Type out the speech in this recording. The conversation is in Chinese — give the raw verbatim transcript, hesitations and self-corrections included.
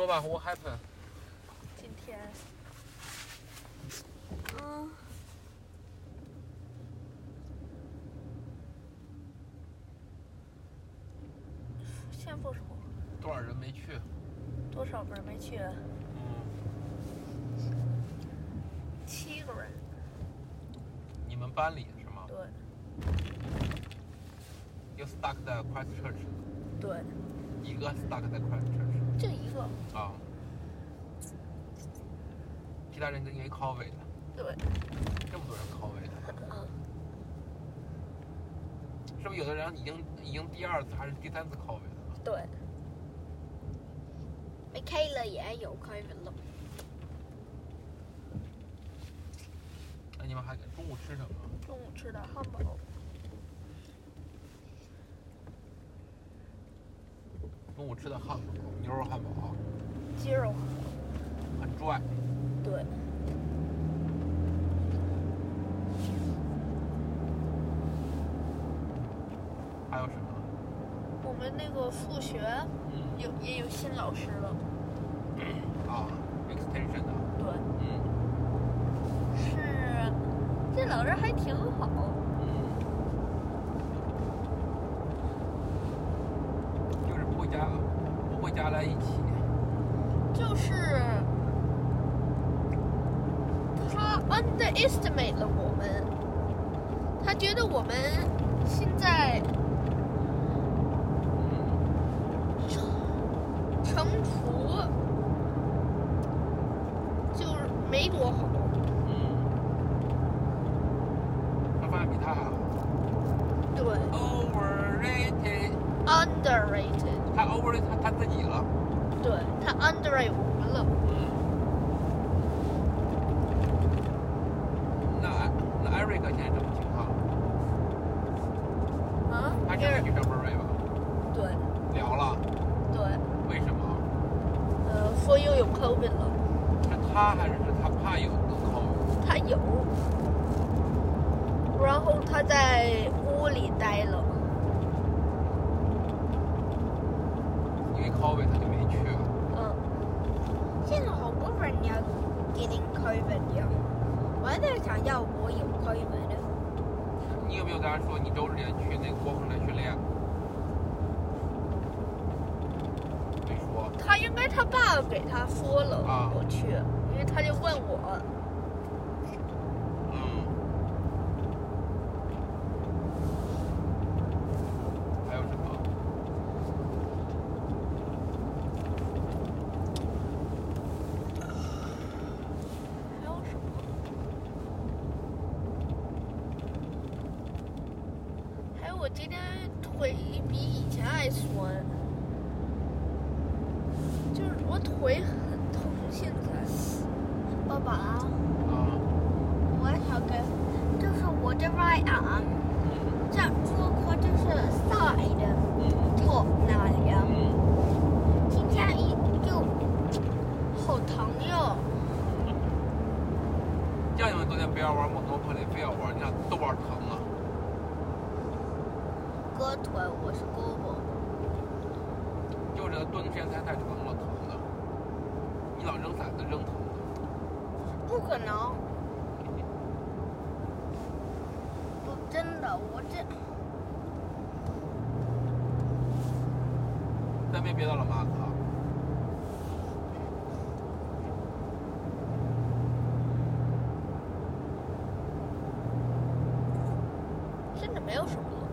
说吧 ，What happened？ 今天，嗯，先说什么？ 多少人没去？ 多少个人没去？ 嗯， 七个人。 你们班里是吗？ 对。 又 stuck 在 Christchurch。 对。 一个 stuck 在 Christchurch。 就一个。 啊。其他人都因为 COVID 的。 对。 这么多人 COVID 的。 嗯。 是不是有的人已经已经第二次还是第三次 COVID 了？ 对。 Michaela 也有 COVID 了。 那你们还中午吃什么？ 中午吃的汉堡。 中午吃的汉堡，牛肉汉堡。 鸡肉汉堡。 很拽。 对。 还有什么？ 我们那个数学， 嗯， 有也有新老师了。 啊 ，extension 的。 对。 嗯。 是，这老师还挺好。 嗯。就是不会加，不会加在一起。 就是他 underestimate 了我们，他觉得我们现在。乘除就是没多好。 嗯。他发现比他还好。 对。 Overrated。 Underrated。 他 overrated 他他自己了。 对，他 underrate 我们了。 嗯。那那 Eric 现在什么情况？ 啊？ 他现在去上班儿吧？ 对。 聊了。 对。 为什么？ 呃，说又有 COVID 了。 是他还是他怕有 COVID？ 他有，然后他在屋里待了。 因为 COVID 他就没去了。 嗯。 现在好多人要 getting COVID 呀，我还在想要我有 COVID 的。 你有没有跟他说你周日连去那个国防队训练？ 他应该他爸给他说了， 啊、 我去，因为他就问我。 嗯。还有什么？ 还有什么？还有我今天腿比以前还酸。就是我腿很疼，现在。 爸爸， 啊。 我想跟，就是我的 right arm， 这样如果就是 side top 那里啊，今天一就好疼哟。 叫你们昨天不要玩摩托车，非要玩，你俩都玩疼啊。 胳腿，我是胳膊。 就是蹲时间太太长了，疼的。你老扔骰子扔疼的。 不可能。不，真的，我这。 再没别的了，马克。 真的没有什么了。